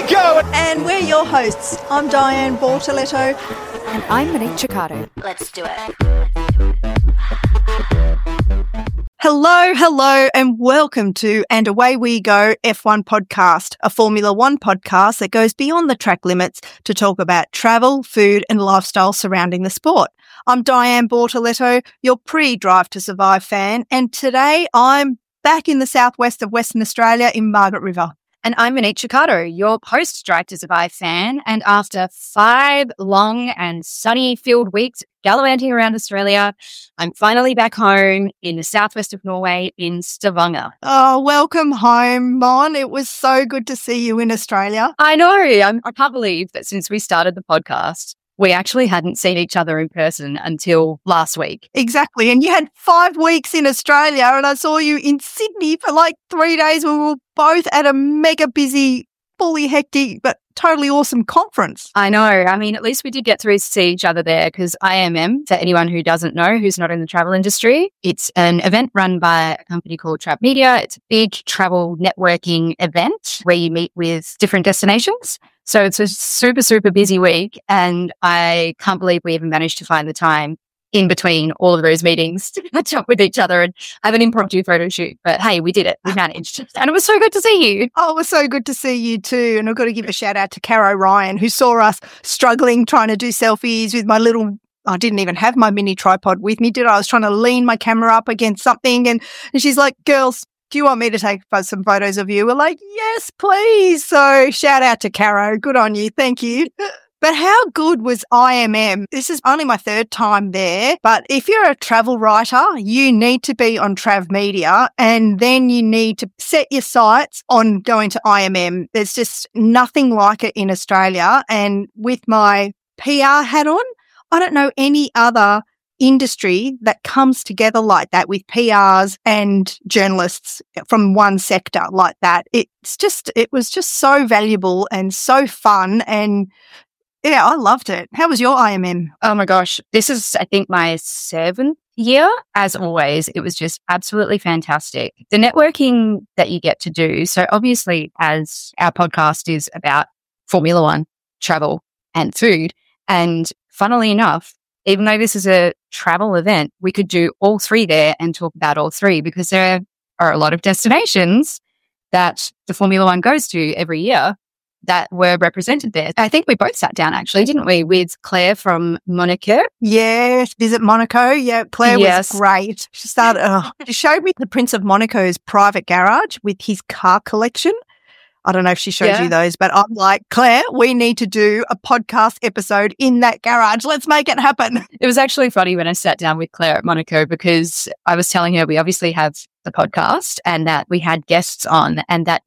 go! And we're your hosts. I'm Diane Bortoletto. And I'm Monique Chiccato. Let's do it. Hello, and welcome to And Away We Go F1 podcast, a Formula One podcast that goes beyond the track limits to talk about travel, food and lifestyle surrounding the sport. I'm Diane Bortoletto, your pre-Drive to Survive fan, and today I'm back in the southwest of Western Australia in Margaret River. And I'm Monique Chiccato, your post-Drive to Survive fan. And after 5 long and sunny-filled weeks gallivanting around Australia, I'm finally back home in the southwest of Norway in Stavanger. Oh, welcome home, Mon. It was so good to see you in Australia. I know. I can't believe that since we started the podcast, we actually hadn't seen each other in person until last week. Exactly. And you had 5 weeks in Australia and I saw you in Sydney for like 3 days when we were both at a mega busy, fully hectic, but totally awesome conference. I know. I mean, at least we did get to see each other there because IMM, for anyone who doesn't know, who's not in the travel industry, it's an event run by a company called Trav Media. It's a big travel networking event where you meet with different destinations. So it's a super, super busy week. And I can't believe we even managed to find the time in between all of those meetings to catch up with each other and have an impromptu photo shoot. But hey, we did it. We managed. And it was so good to see you. Oh, it was so good to see you too. And I've got to give a shout out to Caro Ryan, who saw us struggling trying to do selfies with my little, I didn't even have my mini tripod with me, did I? I was trying to lean my camera up against something. And she's like, girls, do you want me to take some photos of you? We're like, yes, please. So shout out to Caro. Good on you. Thank you. But how good was IMM? This is only my 3rd time there, but if you're a travel writer, you need to be on Trav Media and then you need to set your sights on going to IMM. There's just nothing like it in Australia. And with my PR hat on, I don't know any other industry that comes together like that with PRs and journalists from one sector like that. It was just so valuable and so fun, and yeah, I loved it. How was your IMM? Oh my gosh. This is, I think, my 7th year. As always, it was just absolutely fantastic. The networking that you get to do. So obviously, as our podcast is about Formula One, travel and food, and funnily enough, even though this is a travel event, we could do all 3 there and talk about all 3 because there are a lot of destinations that the Formula One goes to every year that were represented there. I think we both sat down actually, didn't we, with Claire from Monaco? Yes, Visit Monaco. Yeah, Claire was great. She showed me the Prince of Monaco's private garage with his car collection. I don't know if she showed you those, but I'm like, Claire, we need to do a podcast episode in that garage. Let's make it happen. It was actually funny when I sat down with Claire at Monaco because I was telling her we obviously have the podcast and that we had guests on and that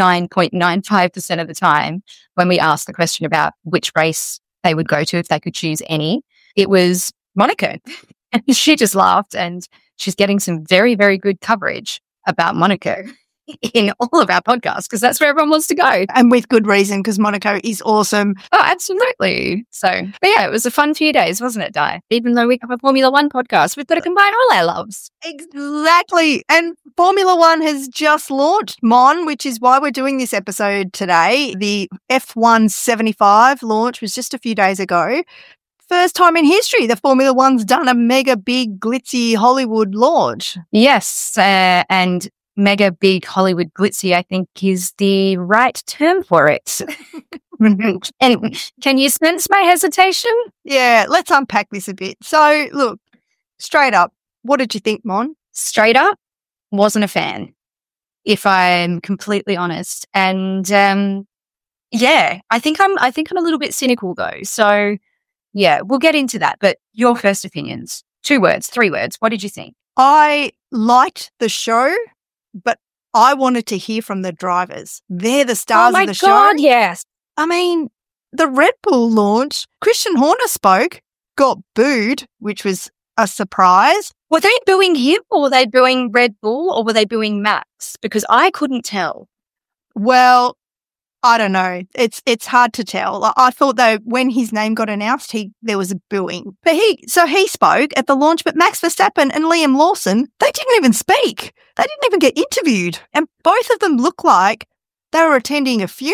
99.95% of the time when we asked the question about which race they would go to if they could choose any, it was Monaco. And she just laughed and she's getting some very, very good coverage about Monaco in all of our podcasts because that's where everyone wants to go. And with good reason because Monaco is awesome. Oh, absolutely. So, but yeah, it was a fun few days, wasn't it, Di? Even though we have a Formula One podcast, we've got to combine all our loves. Exactly. And Formula One has just launched, Mon, which is why we're doing this episode today. The F1 75 launch was just a few days ago. First time in history, the Formula One's done a mega big glitzy Hollywood launch. Yes, and mega big Hollywood glitzy, I think, is the right term for it. Anyway, can you sense my hesitation? Yeah, let's unpack this a bit. So, look, straight up, what did you think, Mon? Straight up, wasn't a fan, if I'm completely honest. And yeah, I think I'm a little bit cynical though. So yeah, we'll get into that. But your first opinions, 2 words, 3 words. What did you think? I liked the show, but I wanted to hear from the drivers. They're the stars of the show. Oh my God, yes. I mean, the Red Bull launch, Christian Horner spoke, got booed, which was a surprise. Were they booing him or were they booing Red Bull or were they booing Max? Because I couldn't tell. Well, I don't know. It's hard to tell. I thought though when his name got announced, there was a booing. But he spoke at the launch, but Max Verstappen and Liam Lawson, they didn't even speak. They didn't even get interviewed. And both of them look like they were attending a funeral.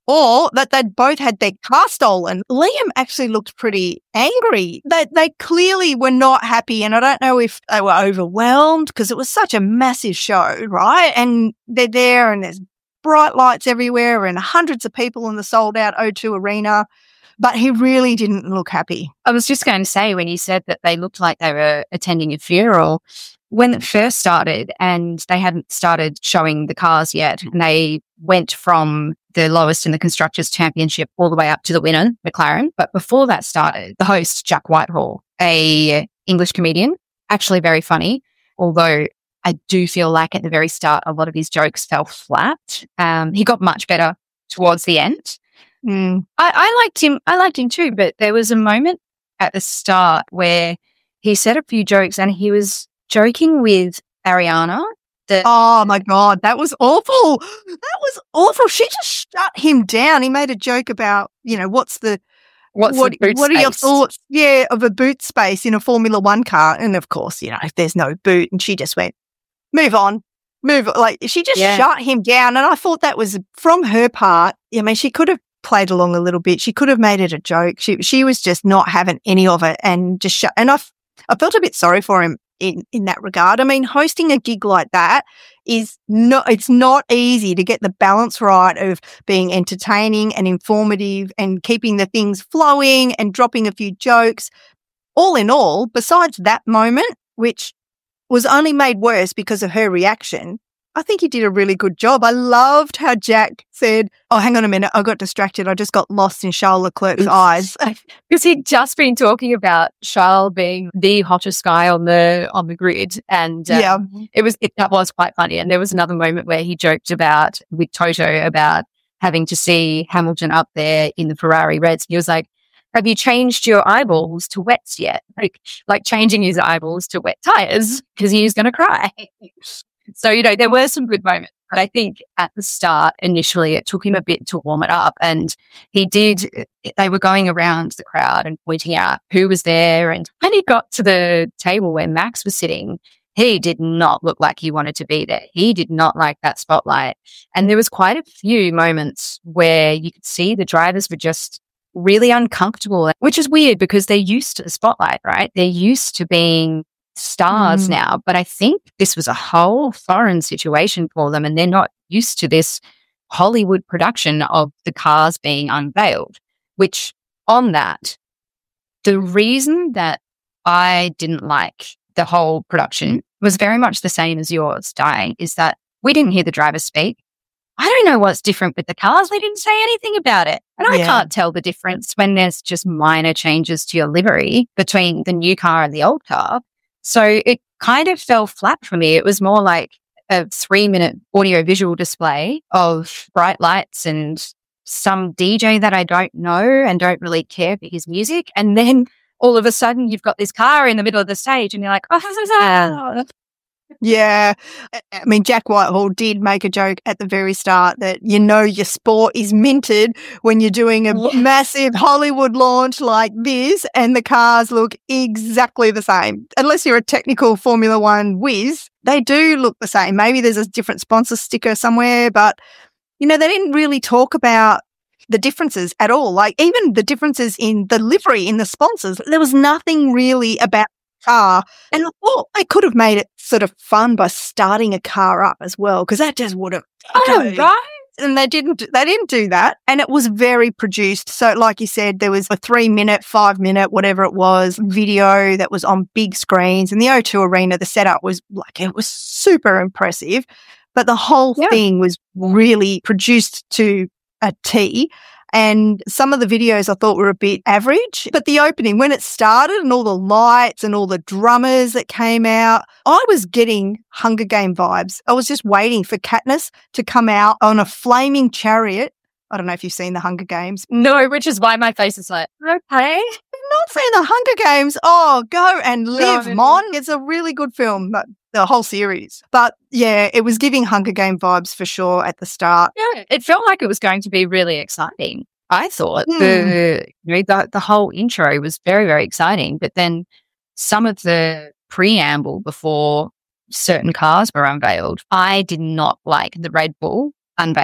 or that they'd both had their car stolen. Liam actually looked pretty angry. They clearly were not happy, and I don't know if they were overwhelmed because it was such a massive show, right? And they're there and there's bright lights everywhere and hundreds of people in the sold-out O2 Arena, but he really didn't look happy. I was just going to say, when you said that they looked like they were attending a funeral, when it first started and they hadn't started showing the cars yet, and they went from the lowest in the Constructors' Championship all the way up to the winner, McLaren. But before that started, the host, Jack Whitehall, a English comedian, actually very funny, although I do feel like at the very start, a lot of his jokes fell flat. He got much better towards the end. I liked him. I liked him too, but there was a moment at the start where he said a few jokes and he was joking with Ariana. Oh my God, that was awful. That was awful. She just shut him down. He made a joke about, what are your thoughts, of a boot space in a Formula One car? And of course, if there's no boot, and she just went, move on. Like she just shut him down. And I thought that was from her part. I mean, she could have played along a little bit. She could have made it a joke. She was just not having any of it and just shut. And I felt a bit sorry for him in that regard. I mean, hosting a gig like that it's not easy to get the balance right of being entertaining and informative and keeping the things flowing and dropping a few jokes. All in all, besides that moment, which was only made worse because of her reaction, I think he did a really good job. I loved how Jack said, oh, hang on a minute, I got distracted. I just got lost in Charles Leclerc's eyes. Because he'd just been talking about Charles being the hottest guy on the grid. And that was quite funny. And there was another moment where he joked with Toto about having to see Hamilton up there in the Ferrari Reds. He was like, have you changed your eyeballs to wets yet? Like changing his eyeballs to wet tires because he was going to cry. So, there were some good moments, but I think at the start, initially, it took him a bit to warm it up. And they were going around the crowd and pointing out who was there. And when he got to the table where Max was sitting, he did not look like he wanted to be there. He did not like that spotlight. And there was quite a few moments where you could see the drivers were just really uncomfortable, which is weird because they're used to the spotlight, right? They're used to being stars now, but I think this was a whole foreign situation for them, and they're not used to this Hollywood production of the cars being unveiled. Which, on that, the reason that I didn't like the whole production was very much the same as yours, Di, is that we didn't hear the drivers speak. I don't know what's different with the cars. They didn't say anything about it. And I can't tell the difference when there's just minor changes to your livery between the new car and the old car. So it kind of fell flat for me. It was more like a 3-minute audio-visual display of bright lights and some DJ that I don't know and don't really care for his music. And then all of a sudden you've got this car in the middle of the stage and you're like, oh. Yeah. I mean, Jack Whitehall did make a joke at the very start that, your sport is minted when you're doing a massive Hollywood launch like this and the cars look exactly the same. Unless you're a technical Formula One whiz, they do look the same. Maybe there's a different sponsor sticker somewhere, but, they didn't really talk about the differences at all. Like even the differences in the livery, in the sponsors, there was nothing really about car. And they could have made it sort of fun by starting a car up as well, because that just would have right. And they didn't do that. And it was very produced. So like you said, there was a 3-minute, 5-minute, whatever it was, video that was on big screens. And the O2 Arena, the setup was it was super impressive. But the whole thing was really produced to a T. And some of the videos I thought were a bit average. But the opening, when it started and all the lights and all the drummers that came out, I was getting Hunger Game vibes. I was just waiting for Katniss to come out on a flaming chariot. I don't know if you've seen the Hunger Games. No, which is why my face is like, okay. Not seen the Hunger Games. Oh, go and live, Mon. It's a really good film, the whole series. But yeah, it was giving Hunger Game vibes for sure at the start. Yeah, it felt like it was going to be really exciting. I thought the whole intro was very, very exciting. But then some of the preamble before certain cars were unveiled, I did not like the Red Bull unveiling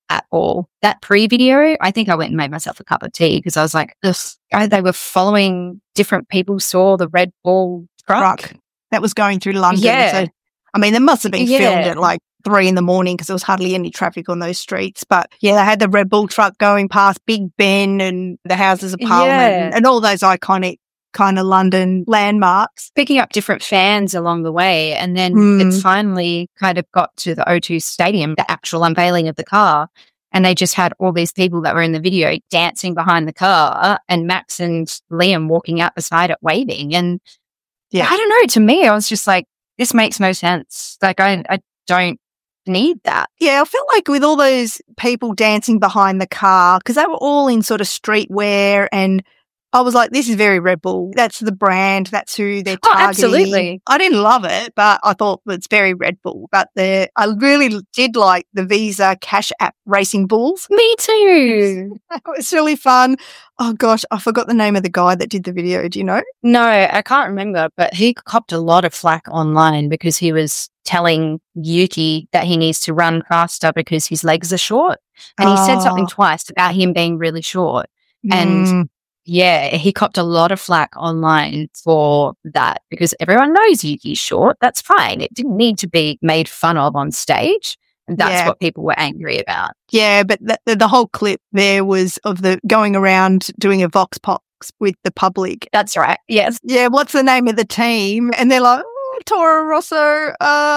at all. That pre-video, I think I went and made myself a cup of tea because I was like, ugh, they were following different people, saw the Red Bull truck that was going through London. Yeah. So, I mean, they must have been filmed at like 3 a.m. because there was hardly any traffic on those streets. But yeah, they had the Red Bull truck going past Big Ben and the Houses of Parliament and all those iconic kind of London landmarks. Picking up different fans along the way. And then it finally kind of got to the O2 Stadium, the actual unveiling of the car. And they just had all these people that were in the video dancing behind the car and Max and Liam walking out beside it waving. And I don't know, to me, I was just like, this makes no sense. Like, I don't need that. Yeah, I felt like with all those people dancing behind the car, because they were all in sort of streetwear, and I was like, this is very Red Bull. That's the brand. That's who they're targeting. Absolutely. I didn't love it, but I thought it's very Red Bull. But I really did like the Visa Cash App Racing Bulls. Me too. It was really fun. Oh, gosh, I forgot the name of the guy that did the video. Do you know? No, I can't remember, but he copped a lot of flack online because he was telling Yuki that he needs to run faster because his legs are short. And he said something twice about him being really short. And yeah, he copped a lot of flack online for that because everyone knows Yuki's short. That's fine. It didn't need to be made fun of on stage. That's what people were angry about. Yeah, but the whole clip there was of the going around doing a vox pops with the public. That's right. Yes. Yeah, what's the name of the team? And they're like, Toro Rosso,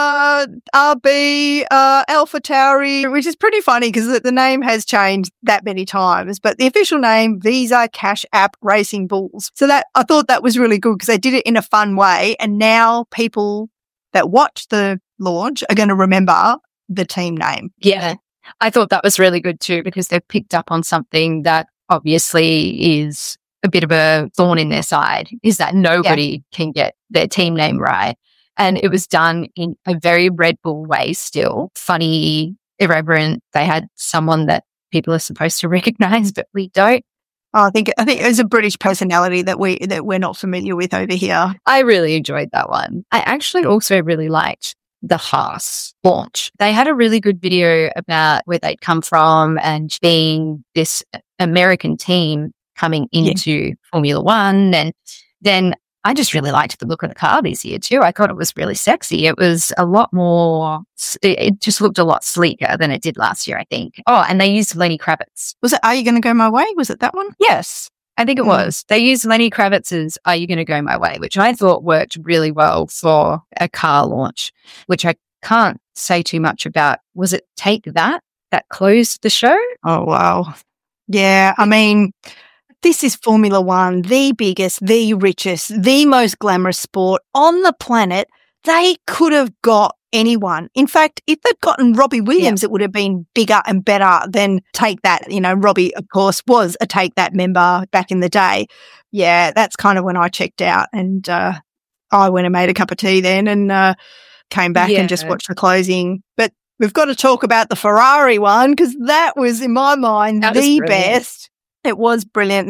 RB, Alpha Tauri, which is pretty funny because the name has changed that many times. But the official name, Visa Cash App Racing Bulls. So that I thought that was really good because they did it in a fun way. And now people that watch the launch are going to remember the team name. Yeah, I thought that was really good too because they've picked up on something that obviously is a bit of a thorn in their side, is that nobody can get their team name right. And it was done in a very Red Bull way still. Funny, irreverent. They had someone that people are supposed to recognize, but we don't. I think it was a British personality that we're not familiar with over here. I really enjoyed that one. I actually also really liked the Haas launch. They had a really good video about where they'd come from and being this American team coming into Formula One. And then I just really liked the look of the car this year too. I thought it was really sexy. It was a lot more, it just looked a lot sleeker than it did last year, I think. Oh, and they used Lenny Kravitz. Was it Are You Going to Go My Way? Was it that one? Yes, I think it was. They used Lenny Kravitz's Are You Going to Go My Way, which I thought worked really well for a car launch, which I can't say too much about. Was it Take That closed the show? Oh, wow. Yeah, I mean, this is Formula One, the biggest, the richest, the most glamorous sport on the planet. They could have got anyone. In fact, if they'd gotten Robbie Williams, it would have been bigger and better than Take That. You know, Robbie, of course, was a Take That member back in the day. Yeah, that's kind of when I checked out and I went and made a cup of tea then and came back and just watched the closing. But we've got to talk about the Ferrari one because that was, in my mind, the best. It was brilliant.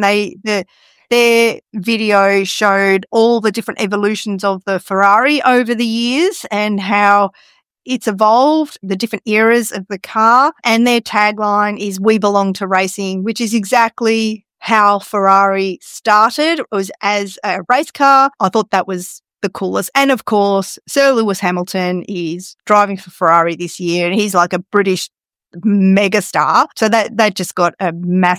Their video showed all the different evolutions of the Ferrari over the years and how it's evolved, the different eras of the car. And their tagline is "We belong to racing," which is exactly how Ferrari started. It was as a race car. I thought that was the coolest. And of course, Sir Lewis Hamilton is driving for Ferrari this year and he's like a British megastar. So that just got a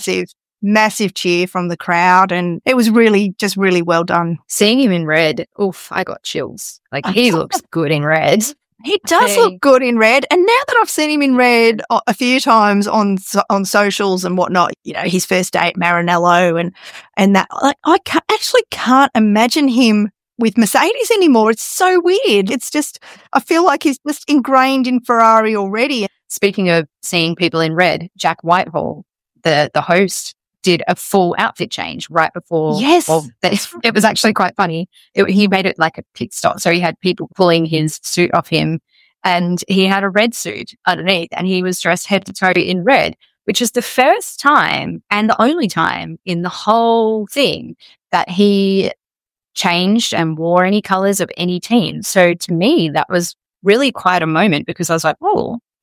massive cheer from the crowd and it was really well done. Seeing him in red, oof, I got chills. Like he looks good in red. He does look good in red. And now that I've seen him in red a few times on socials and whatnot, you know, his first day at Maranello and that, like, I can't imagine him with Mercedes anymore. It's so weird. It's just, I feel like he's just ingrained in Ferrari already. Speaking of seeing people in red, Jack Whitehall, the host, did a full outfit change right before. Yes. Well, it was actually quite funny. He made it like a pit stop. So he had people pulling his suit off him and he had a red suit underneath and he was dressed head to toe in red, which is the first time and the only time in the whole thing that he changed and wore any colours of any team. So to me, that was really quite a moment because I was like, oh,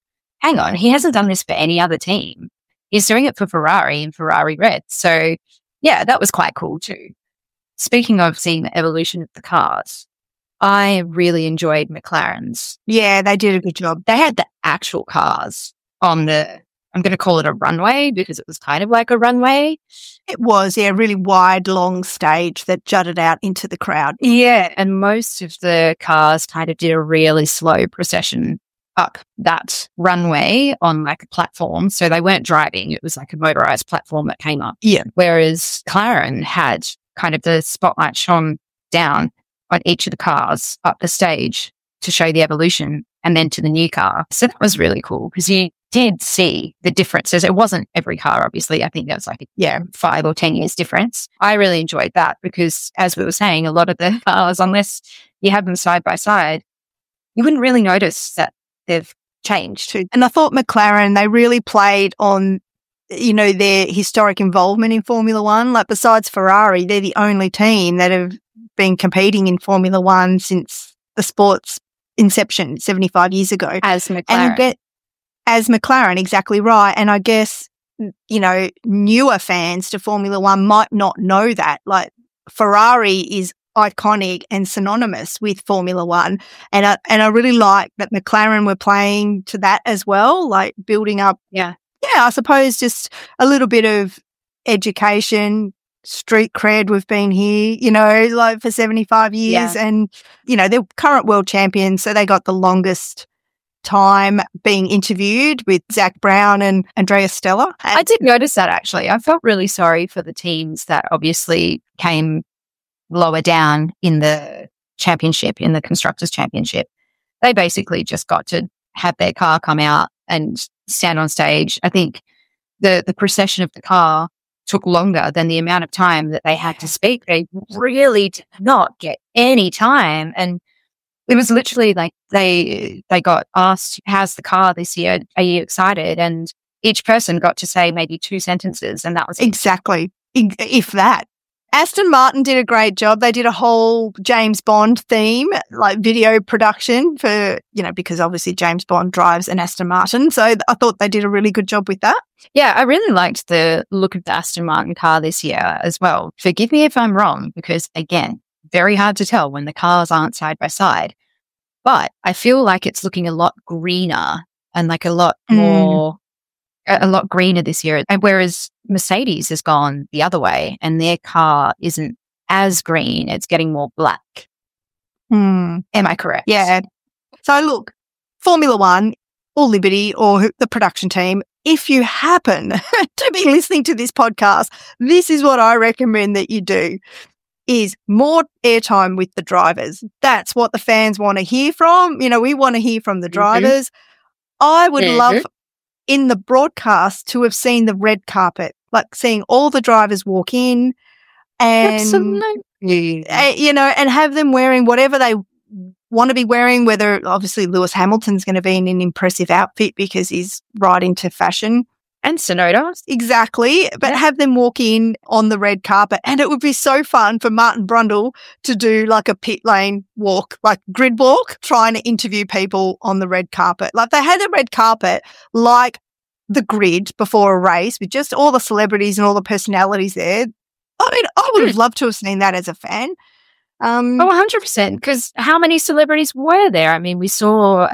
hang on, he hasn't done this for any other team. He's doing it for Ferrari and Ferrari Red. So, yeah, that was quite cool too. Speaking of seeing the evolution of the cars, I really enjoyed McLaren's. Yeah, they did a good job. They had the actual cars on the, I'm going to call it a runway because it was kind of like a runway. It was, yeah, a really wide, long stage that jutted out into the crowd. Yeah, and most of the cars kind of did a really slow procession up that runway on like a platform. So they weren't driving. It was like a motorized platform that came up. Yeah. Whereas McLaren had kind of the spotlight shone down on each of the cars up the stage to show the evolution and then to the new car. So that was really cool because you did see the differences. It wasn't every car, obviously. I think that was like, 5 or 10 years difference. I really enjoyed that because, as we were saying, a lot of the cars, unless you have them side by side, you wouldn't really notice that they've changed. And I thought McLaren, they really played on, their historic involvement in Formula One. Like besides Ferrari, they're the only team that have been competing in Formula One since the sport's inception 75 years ago. As McLaren. And as McLaren, exactly right. And I guess, newer fans to Formula One might not know that. Like Ferrari is iconic and synonymous with Formula One. And I really like that McLaren were playing to that as well, like building up. Yeah, I suppose just a little bit of education, street cred. We've been here, like for 75 years and, they're current world champions. So they got the longest time being interviewed with Zach Brown and Andrea Stella. I did notice that actually. I felt really sorry for the teams that obviously came lower down in the championship, in the Constructors' Championship. They basically just got to have their car come out and stand on stage. I think the procession of the car took longer than the amount of time that they had to speak. They really did not get any time. And it was literally like they got asked, how's the car this year? Are you excited? And each person got to say maybe 2 sentences, and that was it. Exactly. If that. Aston Martin did a great job. They did a whole James Bond theme, like video production for, because obviously James Bond drives an Aston Martin. So I thought they did a really good job with that. Yeah, I really liked the look of the Aston Martin car this year as well. Forgive me if I'm wrong, because again, very hard to tell when the cars aren't side by side. But I feel like it's looking a lot greener and like a lot more, a lot greener this year. And whereas Mercedes has gone the other way and their car isn't as green, it's getting more black. Am I correct? Yeah. So look, Formula One or Liberty or the production team, if you happen to be listening to this podcast, this is what I recommend that you do. Is more airtime with the drivers. That's what the fans want to hear from. We want to hear from the drivers. I would love in the broadcast to have seen the red carpet, like seeing all the drivers walk in and, absolutely. And have them wearing whatever they want to be wearing, whether obviously Lewis Hamilton's going to be in an impressive outfit because he's right into fashion. And Sonoda. Exactly. But have them walk in on the red carpet. And it would be so fun for Martin Brundle to do like a pit lane walk, like grid walk, trying to interview people on the red carpet. Like they had a red carpet like the grid before a race with just all the celebrities and all the personalities there. I mean, I would have loved to have seen that as a fan. 100%. Because how many celebrities were there? I mean, we saw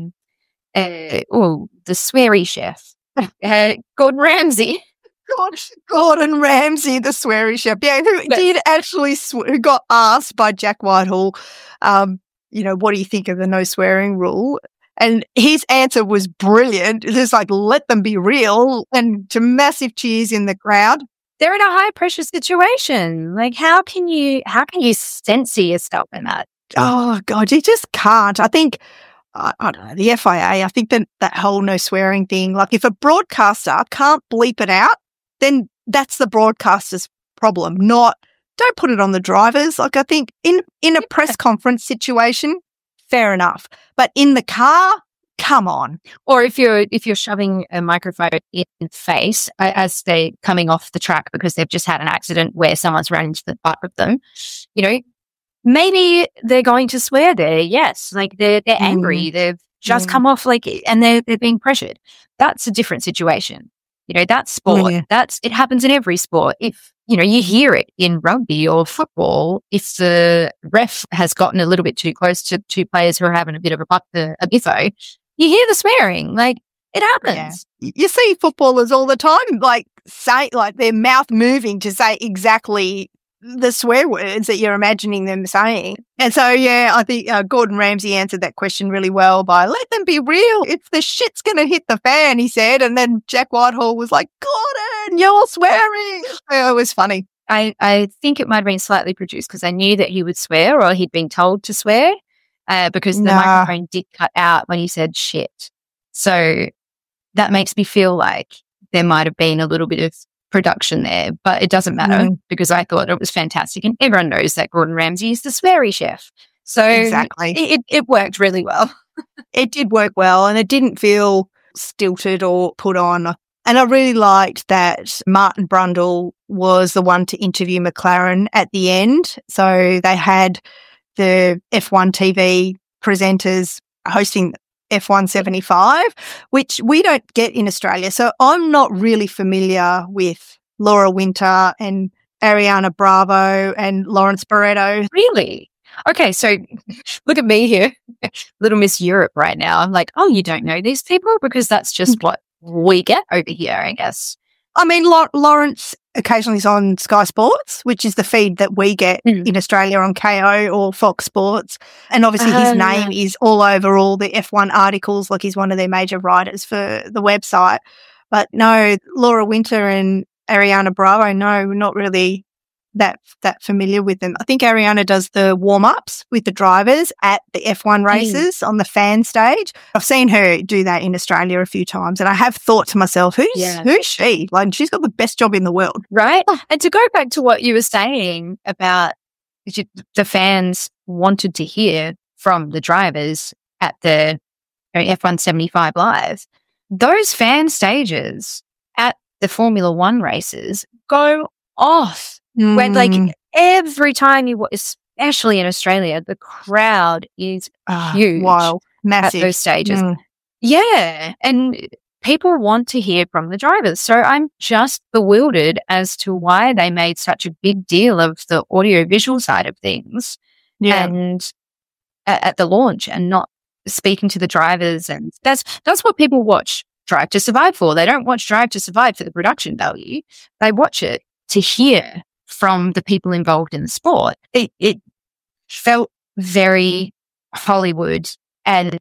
the sweary chef. Gordon Ramsay. Gordon Ramsay, the sweary chef. Yeah, who did actually who got asked by Jack Whitehall, what do you think of the no swearing rule? And his answer was brilliant. It was like, let them be real, and to massive cheers in the crowd. They're in a high pressure situation. Like, how can you censor yourself in that? Oh God, you just can't. I think. I don't know, the FIA, I think that whole no swearing thing, like if a broadcaster can't bleep it out, then that's the broadcaster's problem, don't put it on the drivers. Like I think in a press conference situation, fair enough. But in the car, come on. Or if you're shoving a microphone in the face as they're coming off the track because they've just had an accident where someone's run into the butt of them, maybe they're going to swear there. Yes. Like they're angry. They've just come off and they're being pressured. That's a different situation. That's sport. Yeah. It happens in every sport. If, you hear it in rugby or football, if the ref has gotten a little bit too close to two players who are having a bit of a biffo, you hear the swearing. It happens. Yeah. You see footballers all the time, say, their mouth moving to say exactly the swear words that you're imagining them saying. And so, I think Gordon Ramsay answered that question really well by, let them be real. If the shit's going to hit the fan, he said. And then Jack Whitehall was like, Gordon, you're swearing. It was funny. I think it might have been slightly produced because I knew that he would swear or he'd been told to swear because the microphone did cut out when he said shit. So that makes me feel like there might have been a little bit of production there, but it doesn't matter because I thought it was fantastic, and everyone knows that Gordon Ramsay is the sweary chef. So exactly, it worked really well. It did work well, and it didn't feel stilted or put on. And I really liked that Martin Brundle was the one to interview McLaren at the end. So they had the F1 TV presenters hosting F1 75, which we don't get in Australia. So I'm not really familiar with Laura Winter and Ariana Bravo and Lawrence Barretto. Really? Okay, so look at me here, Little Miss Europe right now. I'm like, oh, you don't know these people? Because that's just what we get over here, I guess. I mean, Lawrence occasionally is on Sky Sports, which is the feed that we get in Australia on KO or Fox Sports. And obviously his name is all over all the F1 articles, like he's one of their major writers for the website. But no, Laura Winter and Ariana Bravo, no, not really that familiar with them. I think Ariana does the warm-ups with the drivers at the F1 races on the fan stage. I've seen her do that in Australia a few times, and I have thought to myself, who's she? She's got the best job in the world. Right? And to go back to what you were saying about the fans wanted to hear from the drivers at the F1 75 Live, those fan stages at the Formula One races go off. When every time especially in Australia, the crowd is huge, wild, massive at those stages. Yeah, and people want to hear from the drivers. So I'm just bewildered as to why they made such a big deal of the audio-visual side of things, and at the launch, and not speaking to the drivers. And that's what people watch Drive to Survive for. They don't watch Drive to Survive for the production value. They watch it to hear from the people involved in the sport. It felt very Hollywood, and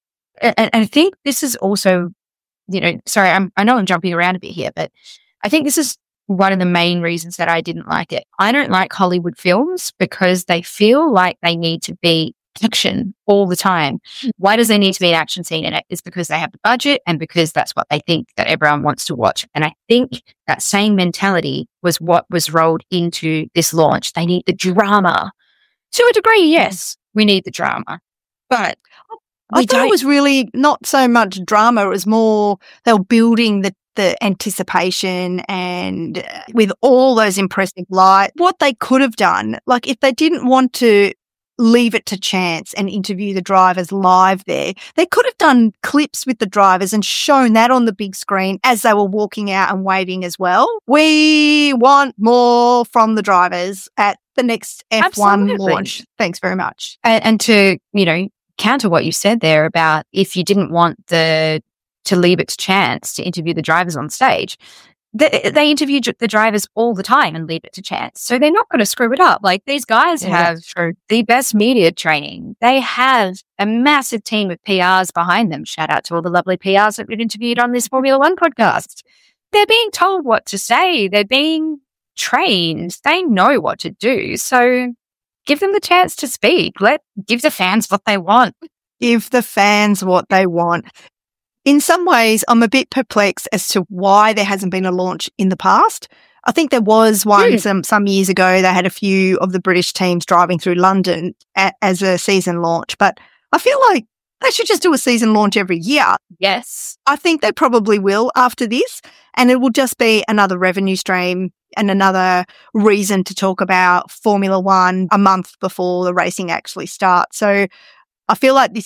I think this is also, sorry, I know I'm jumping around a bit here, but I think this is one of the main reasons that I didn't like it. I don't like Hollywood films because they feel like they need to be action all the time. Why does there need to be an action scene in it? It's because they have the budget and because that's what they think that everyone wants to watch. And I think that same mentality was what was rolled into this launch. They need the drama. To a degree, yes, we need the drama. But I thought it was really not so much drama. It was more they were building the anticipation, and with all those impressive lights, what they could have done, if they didn't want to leave it to chance and interview the drivers live there, they could have done clips with the drivers and shown that on the big screen as they were walking out and waving as well. We want more from the drivers at the next F1 launch. Thanks very much. And to, counter what you said there about if you didn't want to leave it to chance to interview the drivers on stage, they interview the drivers all the time and leave it to chance. So they're not going to screw it up. These guys have the best media training. They have a massive team of PRs behind them. Shout out to all the lovely PRs that we've interviewed on this Formula One podcast. They're being told what to say. They're being trained. They know what to do. So give them the chance to speak. Give the fans what they want. Give the fans what they want. In some ways, I'm a bit perplexed as to why there hasn't been a launch in the past. I think there was one some years ago. They had a few of the British teams driving through London as a season launch, but I feel like they should just do a season launch every year. Yes. I think they probably will after this, and it will just be another revenue stream and another reason to talk about Formula One a month before the racing actually starts. So I feel like this is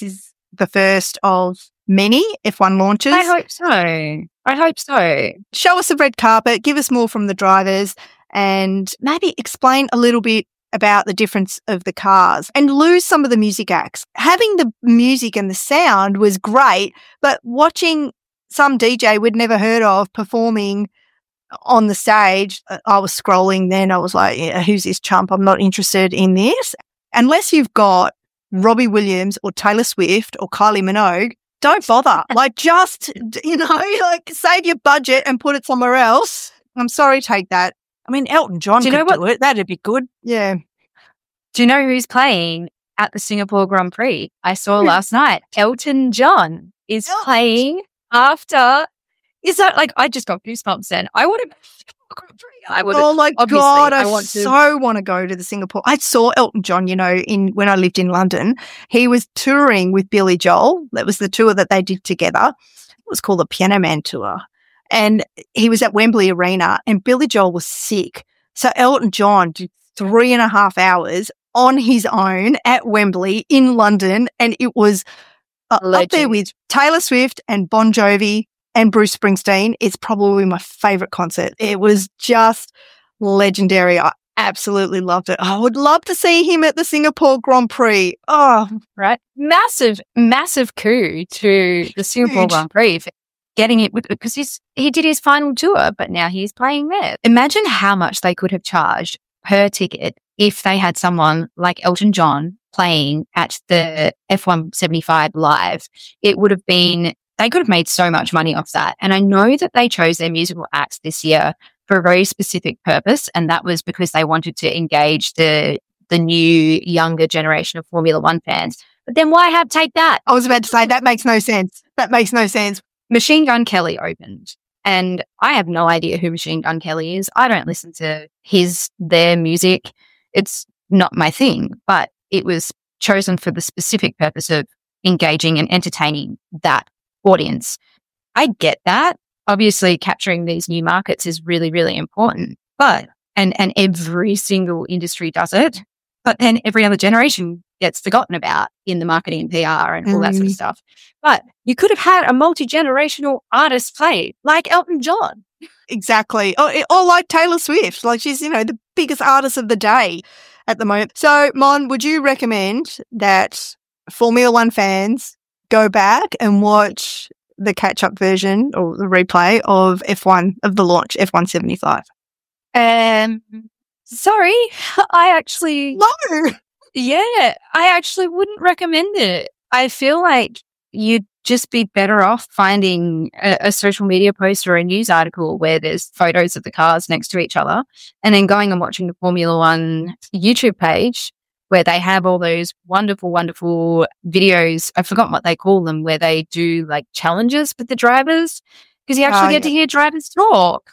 the first of many F1 launches. I hope so. Show us the red carpet, give us more from the drivers, and maybe explain a little bit about the difference of the cars and lose some of the music acts. Having the music and the sound was great, but watching some DJ we'd never heard of performing on the stage, I was scrolling then. I was like, yeah, who's this chump? I'm not interested in this. Unless you've got Robbie Williams or Taylor Swift or Kylie Minogue, don't bother. Just, save your budget and put it somewhere else. I'm sorry, take that. I mean, Elton John could do it. That'd be good. Yeah. Do you know who's playing at the Singapore Grand Prix? I saw last night. Elton John is playing after. Is that I just got goosebumps then. I want to. I would. Oh my God! I want to go to the Singapore. I saw Elton John. When I lived in London, he was touring with Billy Joel. That was the tour that they did together. It was called the Piano Man Tour, and he was at Wembley Arena. And Billy Joel was sick, so Elton John did 3.5 hours on his own at Wembley in London, and it was up there with Taylor Swift and Bon Jovi and Bruce Springsteen. It's probably my favourite concert. It was just legendary. I absolutely loved it. I would love to see him at the Singapore Grand Prix. Oh, right. Massive coup to the Singapore Grand Prix for getting it because he did his final tour, but now he's playing there. Imagine how much they could have charged per ticket if they had someone like Elton John playing at the F1 75 live. It would have been, they could have made so much money off that. And I know that they chose their musical acts this year for a very specific purpose, and that was because they wanted to engage the new, younger generation of Formula One fans. But then why take that? I was about to say, that makes no sense. Machine Gun Kelly opened, and I have no idea who Machine Gun Kelly is. I don't listen to their music. It's not my thing, but it was chosen for the specific purpose of engaging and entertaining that audience. I get that. Obviously, capturing these new markets is really, really important, but and every single industry does it, but then every other generation gets forgotten about in the marketing and PR and all that sort of stuff. But you could have had a multi-generational artist play like Elton John. Exactly. Or like Taylor Swift. She's, the biggest artist of the day at the moment. So, Mon, would you recommend that Formula One fans go back and watch the catch-up version or the replay of F1, of the launch, F1 75? Sorry, I actually... No! Yeah, I actually wouldn't recommend it. I feel like you'd just be better off finding a social media post or a news article where there's photos of the cars next to each other, and then going and watching the Formula One YouTube page where they have all those wonderful, wonderful videos. I've forgotten what they call them, where they do challenges with the drivers, because you actually get to hear drivers talk.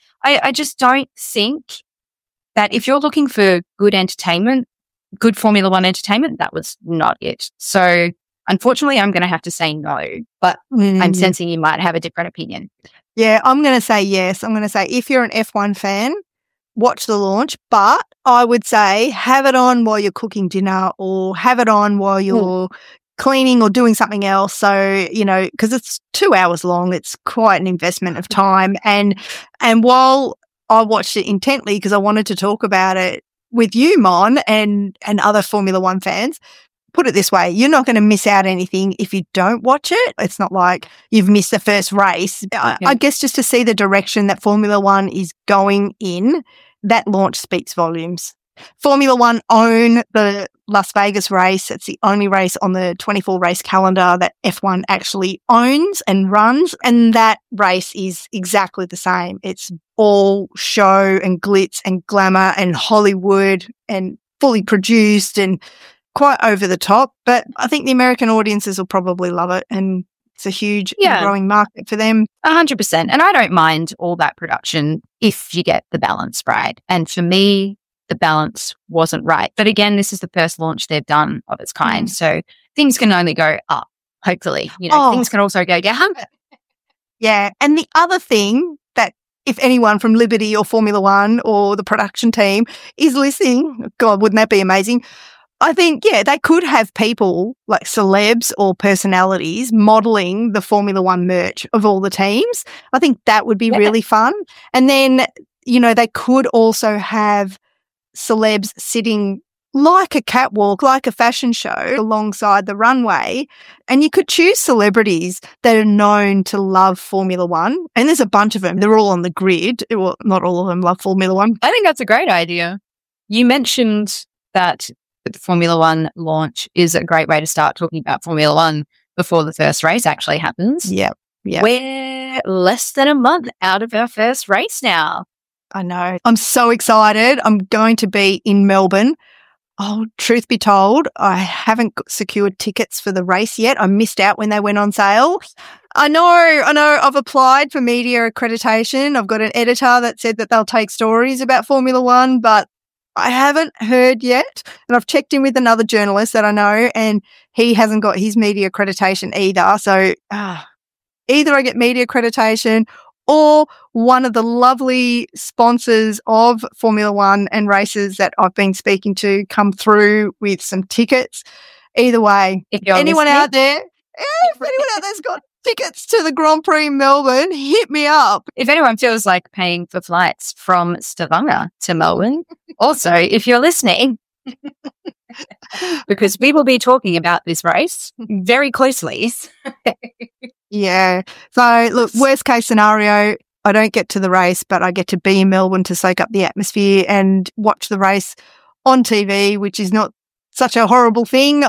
I just don't think that if you're looking for good entertainment, good Formula One entertainment, that was not it. So unfortunately, I'm going to have to say no, but I'm sensing you might have a different opinion. Yeah, I'm going to say yes. I'm going to say if you're an F1 fan, watch the launch, but I would say have it on while you're cooking dinner or have it on while you're cleaning or doing something else. So, because it's 2 hours long, it's quite an investment of time. And while I watched it intently because I wanted to talk about it with you, Mon, and other Formula One fans, put it this way, you're not going to miss out anything if you don't watch it. It's not like you've missed the first race. I guess just to see the direction that Formula One is going in, that launch speaks volumes. Formula One own the Las Vegas race. It's the only race on the 24-race calendar that F1 actually owns and runs, and that race is exactly the same. It's all show and glitz and glamour and Hollywood and fully produced and quite over the top, but I think the American audiences will probably love it, and it's a huge and growing market for them. 100%. And I don't mind all that production if you get the balance right. And for me, the balance wasn't right. But again, this is the first launch they've done of its kind. So things can only go up, hopefully. Things can also go down. Yeah. And the other thing that if anyone from Liberty or Formula One or the production team is listening, God, wouldn't that be amazing? I think, they could have people like celebs or personalities modelling the Formula One merch of all the teams. I think that would be really fun. And then, they could also have celebs sitting like a catwalk, like a fashion show alongside the runway. And you could choose celebrities that are known to love Formula One. And there's a bunch of them. They're all on the grid. Well, not all of them love Formula One. I think that's a great idea. You mentioned that the Formula One launch is a great way to start talking about Formula One before the first race actually happens. Yeah. We're less than a month out of our first race now. I know. I'm so excited. I'm going to be in Melbourne. Oh, truth be told, I haven't secured tickets for the race yet. I missed out when they went on sale. I know. I've applied for media accreditation. I've got an editor that said that they'll take stories about Formula One, but I haven't heard yet. And I've checked in with another journalist that I know, and he hasn't got his media accreditation either. So either I get media accreditation or one of the lovely sponsors of Formula One and races that I've been speaking to come through with some tickets. Either way, if anyone out there's got tickets to the Grand Prix Melbourne, hit me up. If anyone feels like paying for flights from Stavanger to Melbourne, also, if you're listening, because we will be talking about this race very closely. Yeah. So, look, worst case scenario, I don't get to the race, but I get to be in Melbourne to soak up the atmosphere and watch the race on TV, which is not such a horrible thing.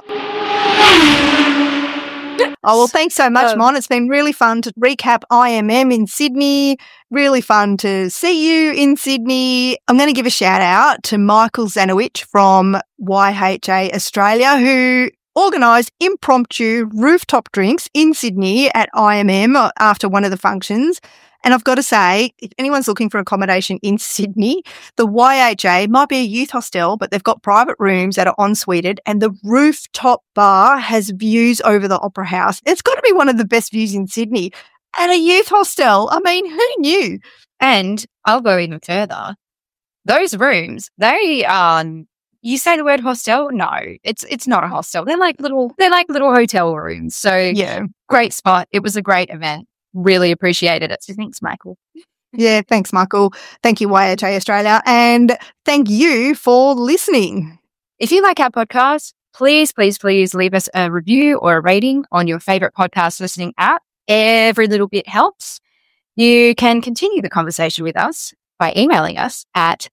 Oh, well, thanks so much, Mon. It's been really fun to recap IMM in Sydney. Really fun to see you in Sydney. I'm going to give a shout out to Michael Zanowich from YHA Australia, who organised impromptu rooftop drinks in Sydney at IMM after one of the functions. And I've got to say, if anyone's looking for accommodation in Sydney, the YHA might be a youth hostel, but they've got private rooms that are en-suited, and the rooftop bar has views over the Opera House. It's got to be one of the best views in Sydney at a youth hostel. I mean, who knew? And I'll go even further. Those rooms, they you say the word hostel? No, it's not a hostel. They're like little hotel rooms. So yeah, great spot. It was a great event. Really appreciated it. So thanks, Michael. Yeah, thanks, Michael. Thank you, YHA Australia. And thank you for listening. If you like our podcast, please leave us a review or a rating on your favourite podcast listening app. Every little bit helps. You can continue the conversation with us by emailing us at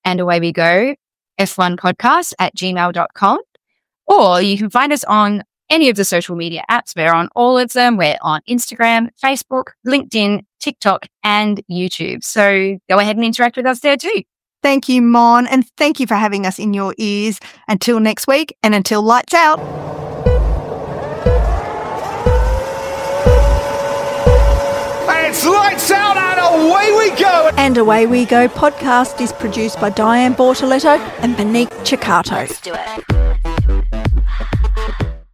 andawaywegof1podcast@gmail.com, or you can find us on any of the social media apps. We're on all of them. We're on Instagram, Facebook, LinkedIn, TikTok, and YouTube. So go ahead and interact with us there too. Thank you, Mon, and thank you for having us in your ears. Until next week, and until lights out. It's lights out and away we go. And Away We Go podcast is produced by Diane Bortoletto and Monique Ciccato. Let's do it.